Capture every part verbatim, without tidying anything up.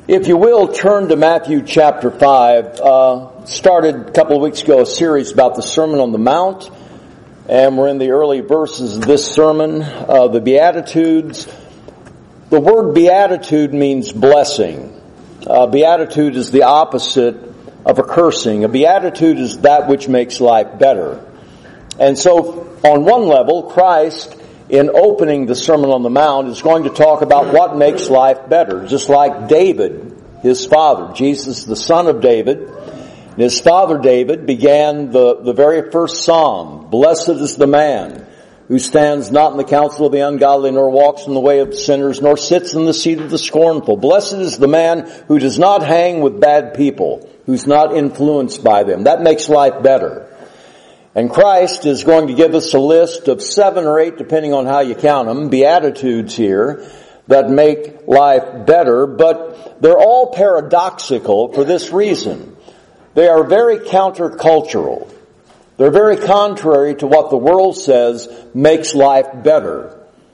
If you will, turn to Matthew chapter five. Uh, started a couple of weeks ago a series about the Sermon on the Mount, and we're in the early verses of this sermon, uh, the Beatitudes. The word beatitude means blessing. Uh, beatitude is the opposite of a cursing. A beatitude is that which makes life better. And so, on one level, Christ, in opening the Sermon on the Mount, is going to talk about what makes life better. Just like David, his father, Jesus, the son of David, his father David began the, the very first psalm. Blessed is the man who stands not in the counsel of the ungodly, nor walks in the way of sinners, nor sits in the seat of the scornful. Blessed is the man who does not hang with bad people, who's not influenced by them. That makes life better. And Christ is going to give us a list of seven or eight, depending on how you count them, beatitudes here that make life better, but they're all paradoxical for this reason. They are very countercultural. They're very contrary to what the world says makes life better.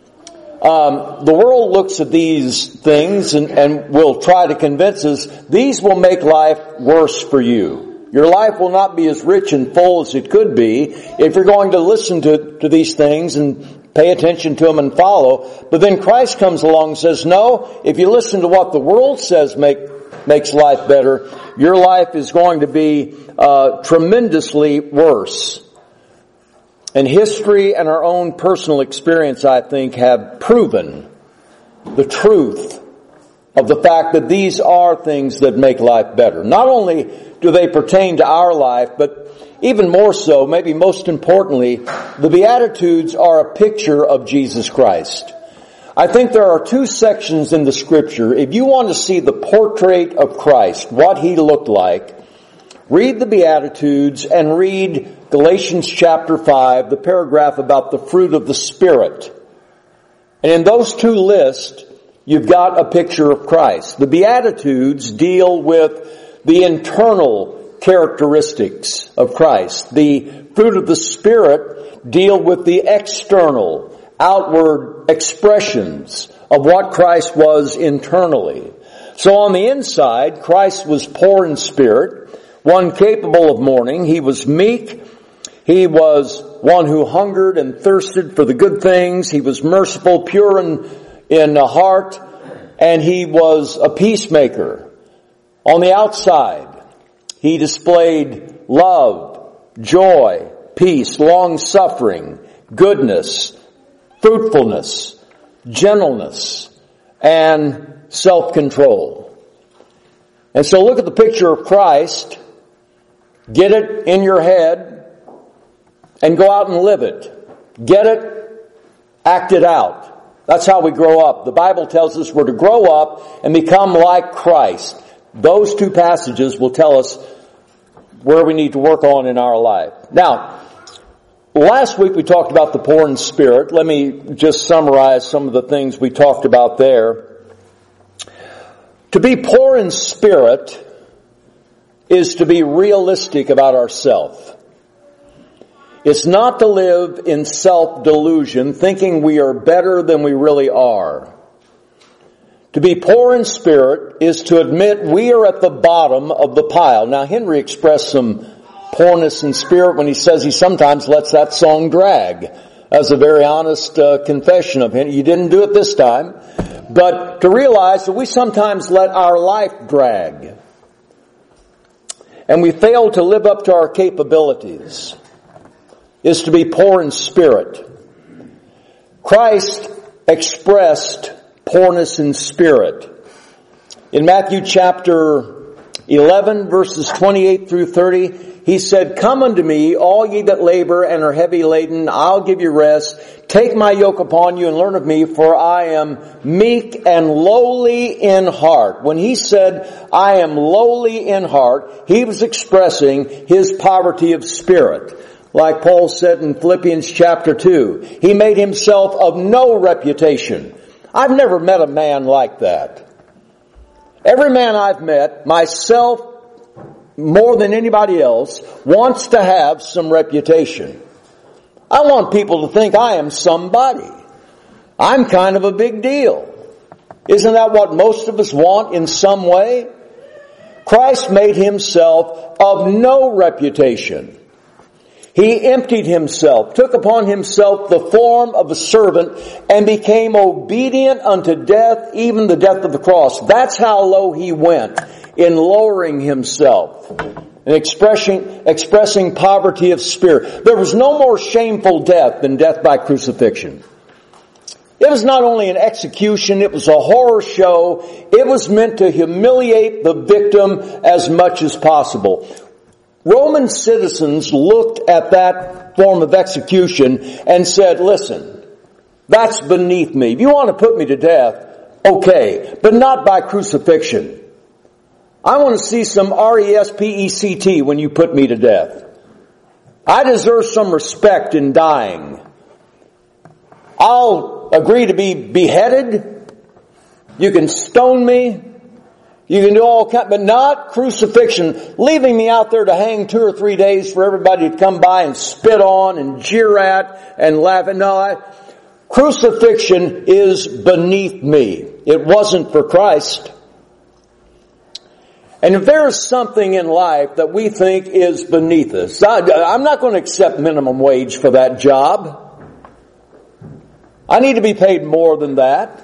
Um, the world looks at these things and, and will try to convince us these will make life worse for you. Your life will not be as rich and full as it could be if you're going to listen to, to these things and pay attention to them and follow. But then Christ comes along and says, no, if you listen to what the world says make, makes life better, your life is going to be uh, tremendously worse. And history and our own personal experience, I think, have proven the truth of the fact that these are things that make life better. Not only do they pertain to our life, but even more so, maybe most importantly, the Beatitudes are a picture of Jesus Christ. I think there are two sections in the Scripture. If you want to see the portrait of Christ, what He looked like, read the Beatitudes and read Galatians chapter five, the paragraph about the fruit of the Spirit. And in those two lists, you've got a picture of Christ. The Beatitudes deal with the internal characteristics of Christ. The fruit of the Spirit deal with the external, outward expressions of what Christ was internally. So on the inside, Christ was poor in spirit, one capable of mourning. He was meek. He was one who hungered and thirsted for the good things. He was merciful, pure in, in heart, and he was a peacemaker. On the outside, he displayed love, joy, peace, long-suffering, goodness, fruitfulness, gentleness, and self-control. And so look at the picture of Christ, get it in your head, and go out and live it. Get it, act it out. That's how we grow up. The Bible tells us we're to grow up and become like Christ. Those two passages will tell us where we need to work on in our life. Now, last week we talked about the poor in spirit. Let me just summarize some of the things we talked about there. To be poor in spirit is to be realistic about ourselves. It's not to live in self-delusion, thinking we are better than we really are. To be poor in spirit is to admit we are at the bottom of the pile. Now, Henry expressed some poorness in spirit when he says he sometimes lets that song drag. That's a very honest uh, confession of him. You didn't do it this time. But to realize that we sometimes let our life drag. And we fail to live up to our capabilities. Is to be poor in spirit. Christ expressed poorness in spirit. In Matthew chapter eleven, verses twenty-eight through thirty, He said, "Come unto me, all ye that labor and are heavy laden, I'll give you rest. Take my yoke upon you and learn of me, for I am meek and lowly in heart." When He said, "I am lowly in heart," He was expressing His poverty of spirit. Like Paul said in Philippians chapter two, he made himself of no reputation. I've never met a man like that. Every man I've met, myself more than anybody else, wants to have some reputation. I want people to think I am somebody. I'm kind of a big deal. Isn't that what most of us want in some way? Christ made himself of no reputation. He emptied himself, took upon himself the form of a servant, and became obedient unto death, even the death of the cross. That's how low he went in lowering himself and expressing, expressing poverty of spirit. There was no more shameful death than death by crucifixion. It was not only an execution, it was a horror show. It was meant to humiliate the victim as much as possible. Roman citizens looked at that form of execution and said, listen, that's beneath me. If you want to put me to death, okay, but not by crucifixion. I want to see some R E S P E C T when you put me to death. I deserve some respect in dying. I'll agree to be beheaded. You can stone me. You can do all kinds, but not crucifixion, leaving me out there to hang two or three days for everybody to come by and spit on and jeer at and laugh at. No, I, crucifixion is beneath me. It wasn't for Christ. And if there is something in life that we think is beneath us, I, I'm not going to accept minimum wage for that job. I need to be paid more than that.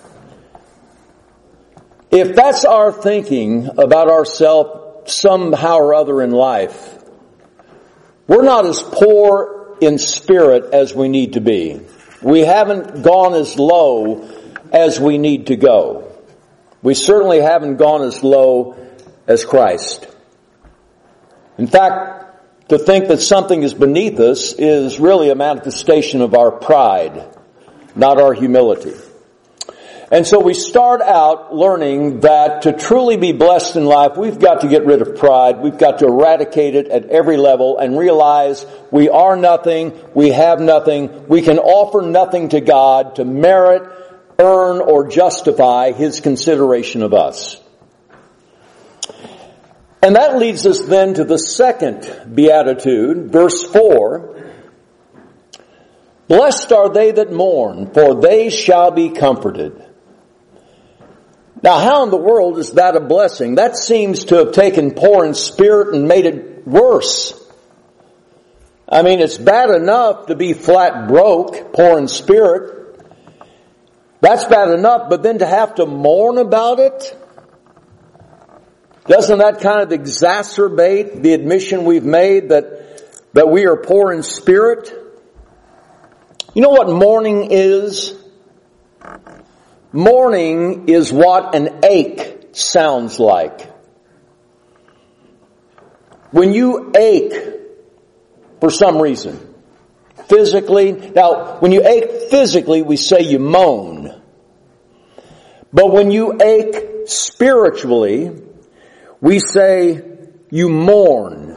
If that's our thinking about ourselves somehow or other in life, we're not as poor in spirit as we need to be. We haven't gone as low as we need to go. We certainly haven't gone as low as Christ. In fact, to think that something is beneath us is really a manifestation of our pride, not our humility. And so we start out learning that to truly be blessed in life, we've got to get rid of pride. We've got to eradicate it at every level and realize we are nothing, we have nothing, we can offer nothing to God to merit, earn, or justify His consideration of us. And that leads us then to the second beatitude, verse four. Blessed are they that mourn, for they shall be comforted. Now, how in the world is that a blessing? That seems to have taken poor in spirit and made it worse. I mean, it's bad enough to be flat broke, poor in spirit. That's bad enough, but then to have to mourn about it? Doesn't that kind of exacerbate the admission we've made that, that we are poor in spirit? You know what mourning is? Mourning is what an ache sounds like. When you ache for some reason, physically, now when you ache physically, we say you moan. But when you ache spiritually, we say you mourn.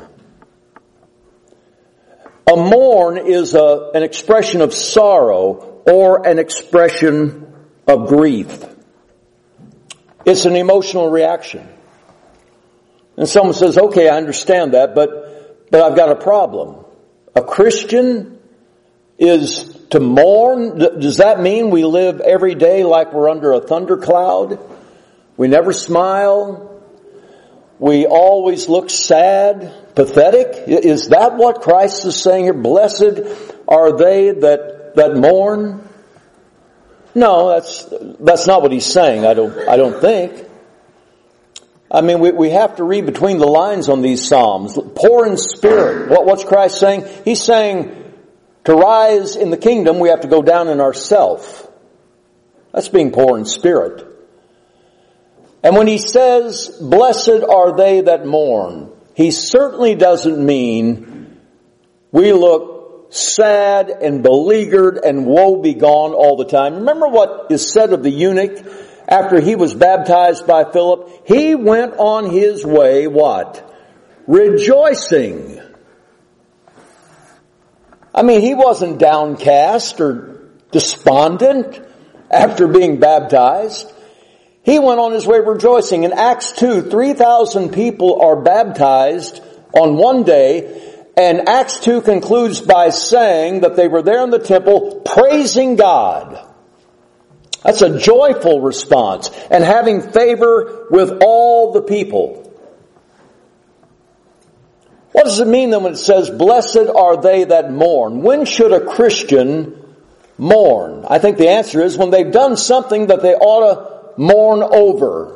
A mourn is a, an expression of sorrow or an expression of grief. It's an emotional reaction. And someone says, okay, I understand that, but, but I've got a problem. A Christian is to mourn? Does that mean we live every day like we're under a thundercloud? We never smile? We always look sad, pathetic? Is that what Christ is saying here? Blessed are they that, that mourn? No, that's, that's not what he's saying, I don't, I don't think. I mean, we, we have to read between the lines on these Psalms. Poor in spirit. What, what's Christ saying? He's saying to rise in the kingdom, we have to go down in ourself. That's being poor in spirit. And when he says, blessed are they that mourn, he certainly doesn't mean we look sad and beleaguered and woe begone all the time. Remember what is said of the eunuch after he was baptized by Philip? He went on his way, what? Rejoicing. I mean, he wasn't downcast or despondent after being baptized. He went on his way rejoicing. In Acts two, three thousand people are baptized on one day. And Acts two concludes by saying that they were there in the temple praising God. That's a joyful response. And having favor with all the people. What does it mean then when it says, blessed are they that mourn? When should a Christian mourn? I think the answer is when they've done something that they ought to mourn over.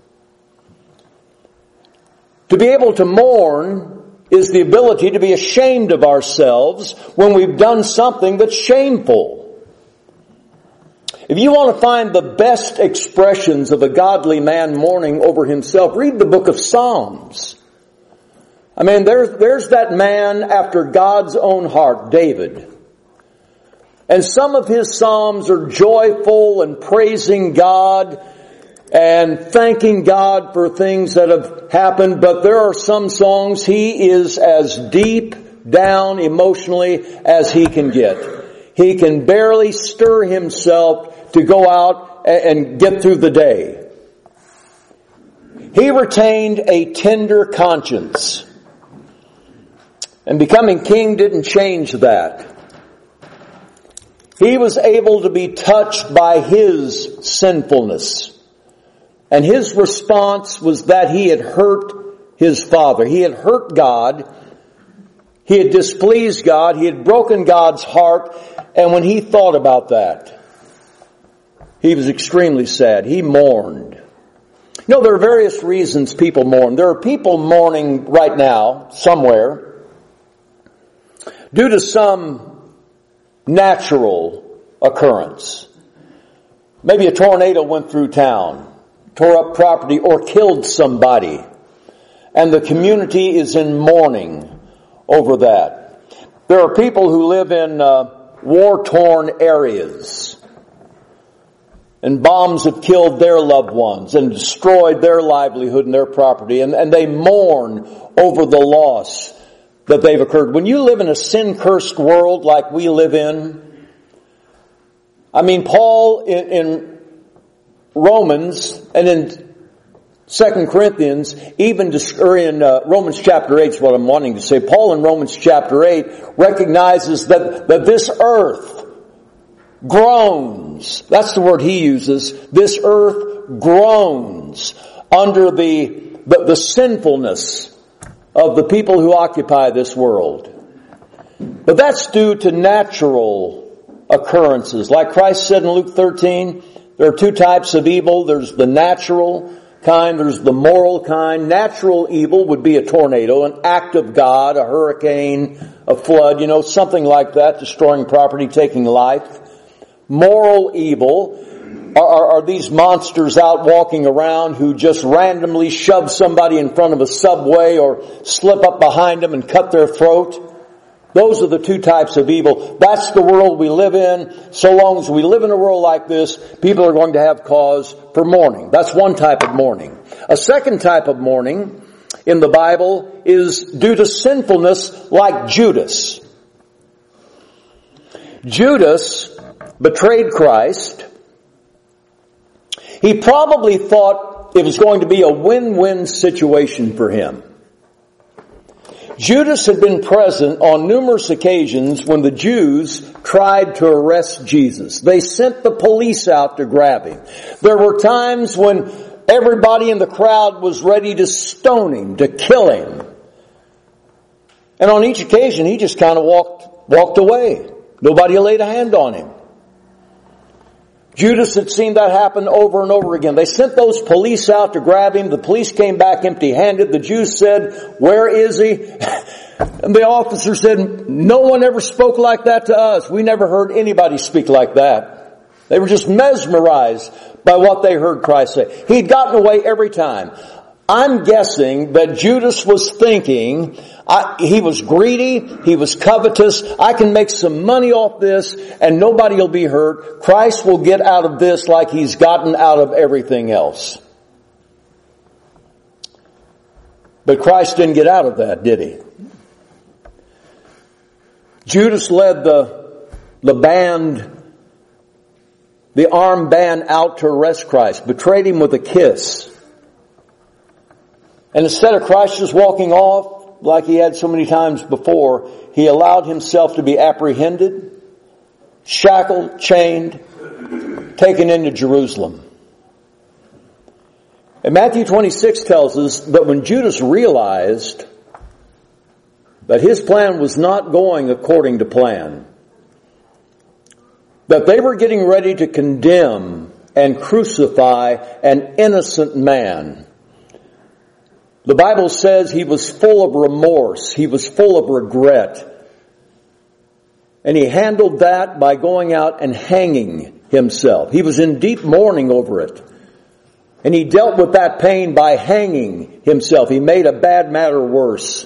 To be able to mourn is the ability to be ashamed of ourselves when we've done something that's shameful. If you want to find the best expressions of a godly man mourning over himself, read the book of Psalms. I mean, there's, there's that man after God's own heart, David. And some of his psalms are joyful and praising God and thanking God for things that have happened. But there are some songs he is as deep down emotionally as he can get. He can barely stir himself to go out and get through the day. He retained a tender conscience. And becoming king didn't change that. He was able to be touched by his sinfulness. And his response was that he had hurt his father. He had hurt God. He had displeased God. He had broken God's heart. And when he thought about that, he was extremely sad. He mourned. You know, there are various reasons people mourn. There are people mourning right now, somewhere, due to some natural occurrence. Maybe a tornado went through town, tore up property, or killed somebody. And the community is in mourning over that. There are people who live in uh, war-torn areas. And bombs have killed their loved ones and destroyed their livelihood and their property. And, and they mourn over the loss that they've occurred. When you live in a sin-cursed world like we live in, I mean, Paul in, in Romans and in Second Corinthians, even or in uh, Romans chapter eight is what I'm wanting to say. Paul in Romans chapter eight recognizes that, that this earth groans. That's the word he uses. This earth groans under the, the, the sinfulness of the people who occupy this world. But that's due to natural occurrences. Like Christ said in Luke thirteen, there are two types of evil. There's the natural kind, there's the moral kind. Natural evil would be a tornado, an act of God, a hurricane, a flood, you know, something like that, destroying property, taking life. Moral evil are, are, are these monsters out walking around who just randomly shove somebody in front of a subway or slip up behind them and cut their throat. Those are the two types of evil. That's the world we live in. So long as we live in a world like this, people are going to have cause for mourning. That's one type of mourning. A second type of mourning in the Bible is due to sinfulness, like Judas. Judas betrayed Christ. He probably thought it was going to be a win-win situation for him. Judas had been present on numerous occasions when the Jews tried to arrest Jesus. They sent the police out to grab him. There were times when everybody in the crowd was ready to stone him, to kill him. And on each occasion, he just kind of walked, walked away. Nobody laid a hand on him. Judas had seen that happen over and over again. They sent those police out to grab him. The police came back empty-handed. The Jews said, "Where is he?" And the officer said, "No one ever spoke like that to us. We never heard anybody speak like that." They were just mesmerized by what they heard Christ say. He'd gotten away every time. I'm guessing that Judas was thinking, I, he was greedy, he was covetous, I can make some money off this and nobody will be hurt. Christ will get out of this like he's gotten out of everything else. But Christ didn't get out of that, did he? Judas led the, the band, the armed band out to arrest Christ, betrayed him with a kiss. And instead of Christ just walking off like he had so many times before, he allowed himself to be apprehended, shackled, chained, taken into Jerusalem. And Matthew twenty-six tells us that when Judas realized that his plan was not going according to plan, that they were getting ready to condemn and crucify an innocent man, the Bible says he was full of remorse, he was full of regret, and he handled that by going out and hanging himself. He was in deep mourning over it. And he dealt with that pain by hanging himself. He made a bad matter worse.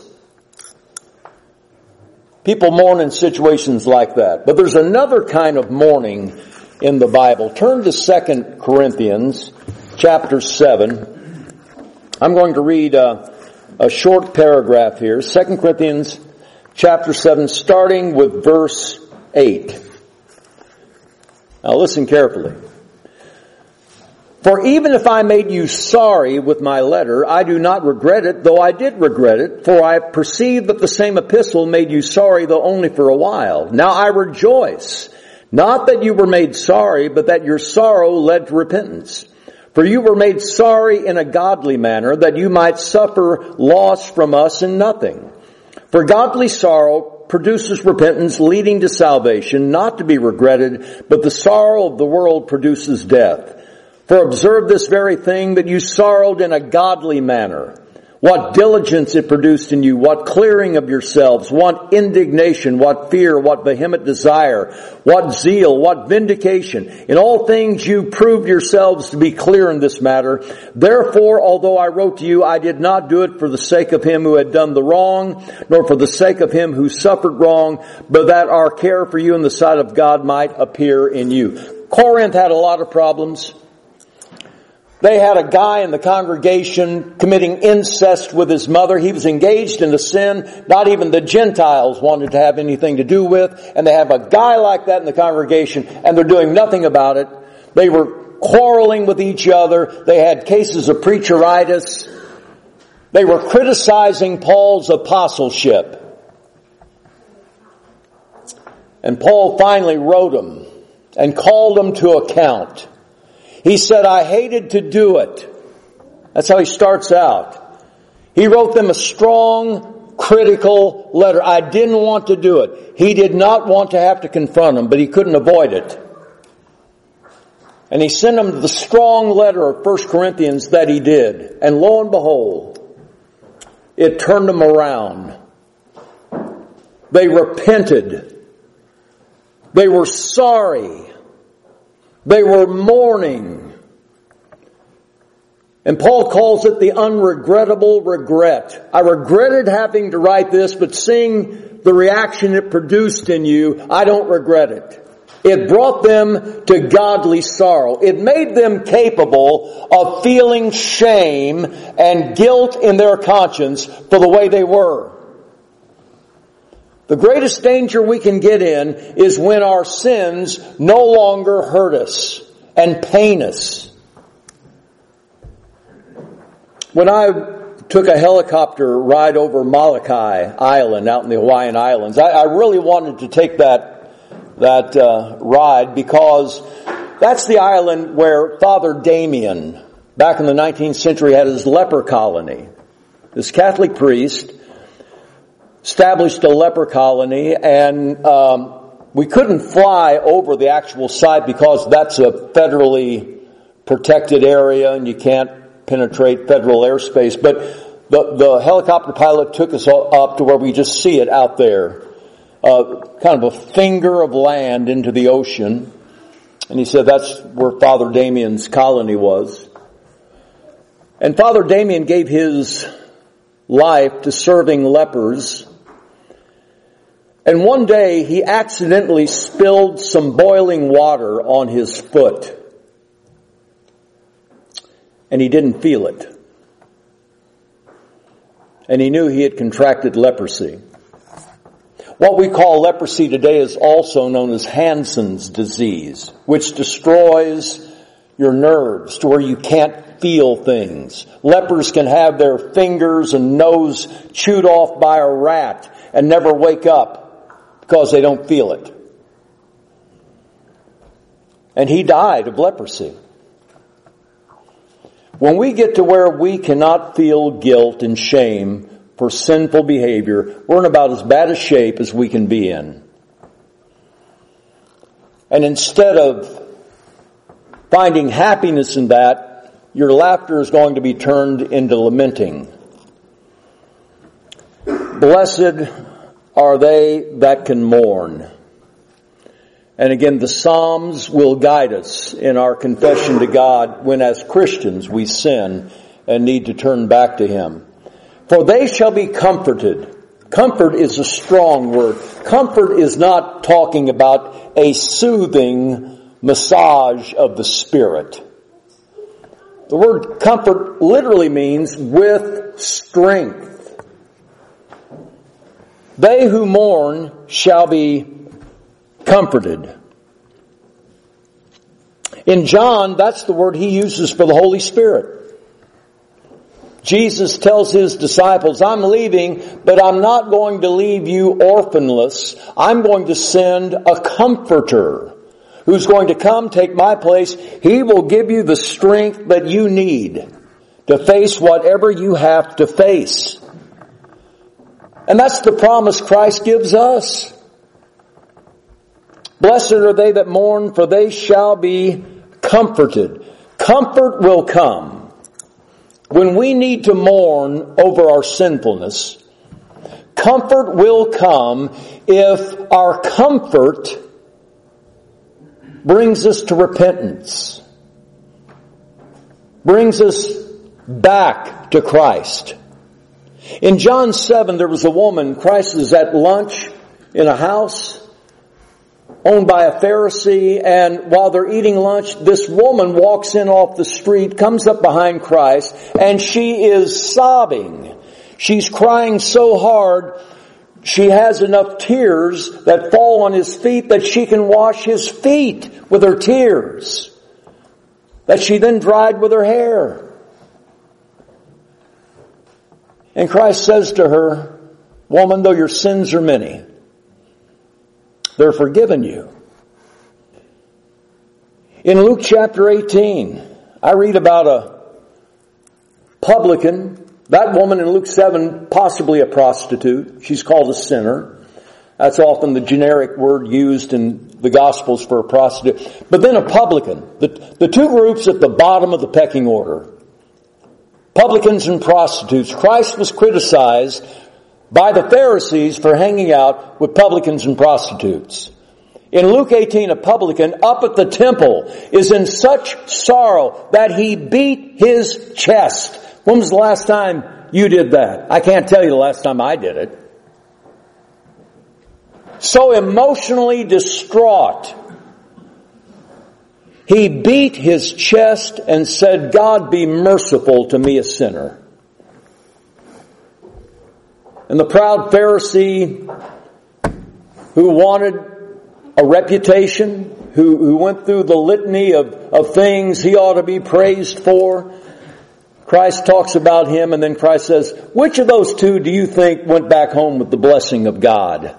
People mourn in situations like that. But there's another kind of mourning in the Bible. Turn to Second Corinthians chapter seven. I'm going to read a, a short paragraph here. Second Corinthians chapter seven, starting with verse eight. Now listen carefully. For even if I made you sorry with my letter, I do not regret it, though I did regret it, for I perceive that the same epistle made you sorry, though only for a while. Now I rejoice, not that you were made sorry, but that your sorrow led to repentance. For you were made sorry in a godly manner, that you might suffer loss from us in nothing. For godly sorrow produces repentance leading to salvation, not to be regretted, but the sorrow of the world produces death. For observe this very thing, that you sorrowed in a godly manner. What diligence it produced in you, what clearing of yourselves, what indignation, what fear, what vehement desire, what zeal, what vindication. In all things you proved yourselves to be clear in this matter. Therefore, although I wrote to you, I did not do it for the sake of him who had done the wrong, nor for the sake of him who suffered wrong, but that our care for you in the sight of God might appear in you. Corinth had a lot of problems. They had a guy in the congregation committing incest with his mother. He was engaged in a sin not even the Gentiles wanted to have anything to do with. And they have a guy like that in the congregation, and they're doing nothing about it. They were quarreling with each other. They had cases of preacheritis. They were criticizing Paul's apostleship. And Paul finally wrote them and called them to account. He said, I hated to do it. That's how he starts out. He wrote them a strong, critical letter. I didn't want to do it. He did not want to have to confront them, but he couldn't avoid it. And he sent them the strong letter of First Corinthians that he did. And lo and behold, it turned them around. They repented. They were sorry. They were mourning. And Paul calls it the unregrettable regret. I regretted having to write this, but seeing the reaction it produced in you, I don't regret it. It brought them to godly sorrow. It made them capable of feeling shame and guilt in their conscience for the way they were. The greatest danger we can get in is when our sins no longer hurt us and pain us. When I took a helicopter ride over Molokai Island out in the Hawaiian Islands, I, I really wanted to take that, that uh, ride because that's the island where Father Damien, back in the nineteenth century, had his leper colony. This Catholic priest established a leper colony, and um, we couldn't fly over the actual site because that's a federally protected area and you can't penetrate federal airspace. But the, the helicopter pilot took us up to where we just see it out there, uh, kind of a finger of land into the ocean. And he said that's where Father Damien's colony was. And Father Damien gave his life to serving lepers. And one day he accidentally spilled some boiling water on his foot. And he didn't feel it. And he knew he had contracted leprosy. What we call leprosy today is also known as Hansen's disease, which destroys your nerves to where you can't feel things. Lepers can have their fingers and nose chewed off by a rat and never wake up because they don't feel it. And he died of leprosy. When we get to where we cannot feel guilt and shame for sinful behavior, we're in about as bad a shape as we can be in. And instead of finding happiness in that, your laughter is going to be turned into lamenting. Blessed are they that can mourn. And again, the Psalms will guide us in our confession to God when as Christians we sin and need to turn back to Him. For they shall be comforted. Comfort is a strong word. Comfort is not talking about a soothing massage of the spirit. The word comfort literally means with strength. They who mourn shall be comforted. In John, that's the word he uses for the Holy Spirit. Jesus tells his disciples, I'm leaving, but I'm not going to leave you orphanless. I'm going to send a comforter who's going to come take my place. He will give you the strength that you need to face whatever you have to face. And that's the promise Christ gives us. Blessed are they that mourn, for they shall be comforted. Comfort will come when we need to mourn over our sinfulness. Comfort will come if our comfort brings us to repentance, brings us back to Christ. In John seven, there was a woman. Christ was at lunch in a house owned by a Pharisee, and while they're eating lunch, this woman walks in off the street, comes up behind Christ, and she is sobbing. She's crying so hard, she has enough tears that fall on his feet that she can wash his feet with her tears, that she then dried with her hair. And Christ says to her, woman, though your sins are many, they're forgiven you. In Luke chapter eighteen, I read about a publican. That woman in Luke seven, possibly a prostitute. She's called a sinner. That's often the generic word used in the Gospels for a prostitute. But then a publican. The, the two groups at the bottom of the pecking order. Publicans and prostitutes. Christ was criticized by the Pharisees for hanging out with publicans and prostitutes. In Luke eighteen, a publican up at the temple is in such sorrow that he beat his chest. When was the last time you did that? I can't tell you the last time I did it. So emotionally distraught, he beat his chest and said, God, be merciful to me, a sinner. And the proud Pharisee who wanted a reputation, who, who went through the litany of, of things he ought to be praised for, Christ talks about him, and then Christ says, which of those two do you think went back home with the blessing of God?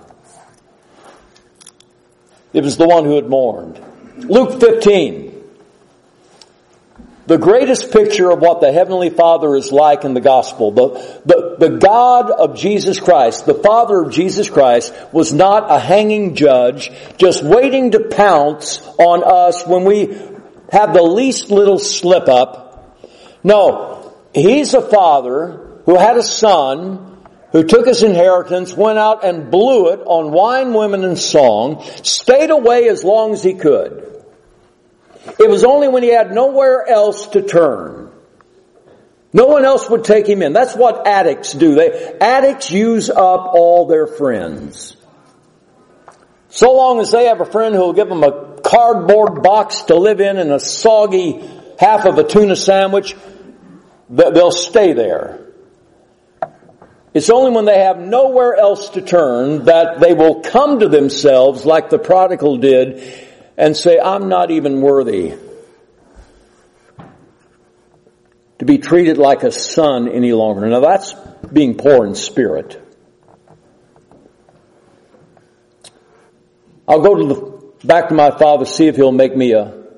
It was the one who had mourned. Luke fifteen. The greatest picture of what the Heavenly Father is like in the gospel. The, the, the God of Jesus Christ, the Father of Jesus Christ, was not a hanging judge just waiting to pounce on us when we have the least little slip up. No, He's a Father who had a Son who took his inheritance, went out and blew it on wine, women, and song, stayed away as long as he could. It was only when he had nowhere else to turn. No one else would take him in. That's what addicts do. They, addicts use up all their friends. So long as they have a friend who will give them a cardboard box to live in and a soggy half of a tuna sandwich, they'll stay there. It's only when they have nowhere else to turn that they will come to themselves like the prodigal did and say, I'm not even worthy to be treated like a son any longer. Now that's being poor in spirit. I'll go to the back to my father, see if he'll make me a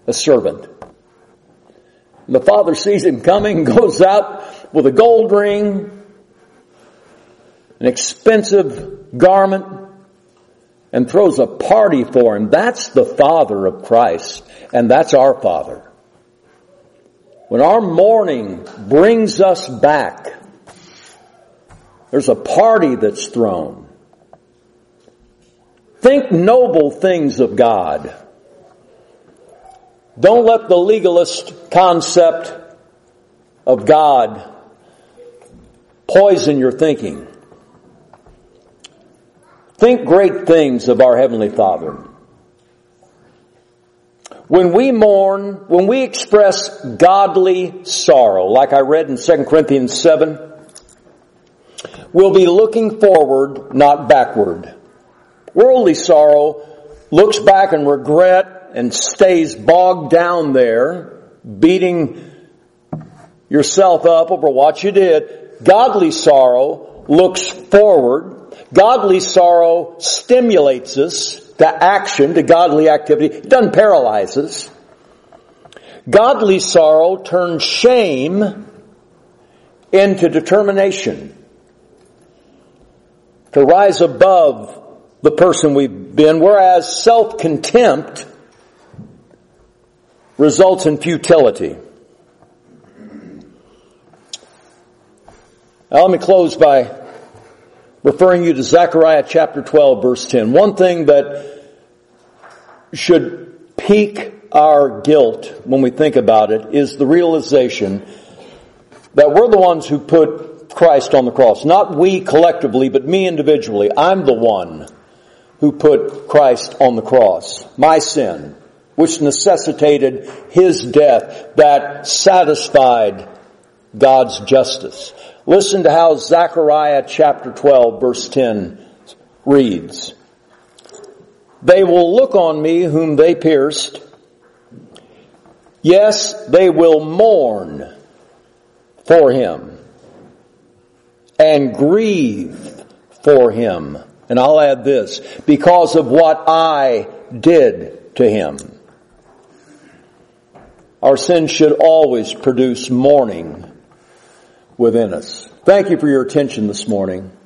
a servant. And the father sees him coming, goes out with a gold ring, an expensive garment, and throws a party for him. That's the Father of Christ, and that's our Father. When our mourning brings us back, there's a party that's thrown. Think noble things of God. Don't let the legalist concept of God poison your thinking. Think great things of our Heavenly Father. When we mourn, when we express godly sorrow, like I read in Second Corinthians seven, we'll be looking forward, not backward. Worldly sorrow looks back in regret and stays bogged down there, beating yourself up over what you did. Godly sorrow looks forward. Godly sorrow stimulates us to action, to godly activity. It doesn't paralyze us. Godly sorrow turns shame into determination to rise above the person we've been, whereas self-contempt results in futility. Now let me close by referring you to Zechariah chapter twelve, verse ten. One thing that should pique our guilt when we think about it is the realization that we're the ones who put Christ on the cross. Not we collectively, but me individually. I'm the one who put Christ on the cross. My sin, which necessitated His death, that satisfied God's justice. Listen to how Zechariah chapter twelve, verse ten reads. They will look on me whom they pierced. Yes, they will mourn for Him and grieve for Him. And I'll add this, because of what I did to Him. Our sin should always produce mourning within us. Thank you for your attention this morning.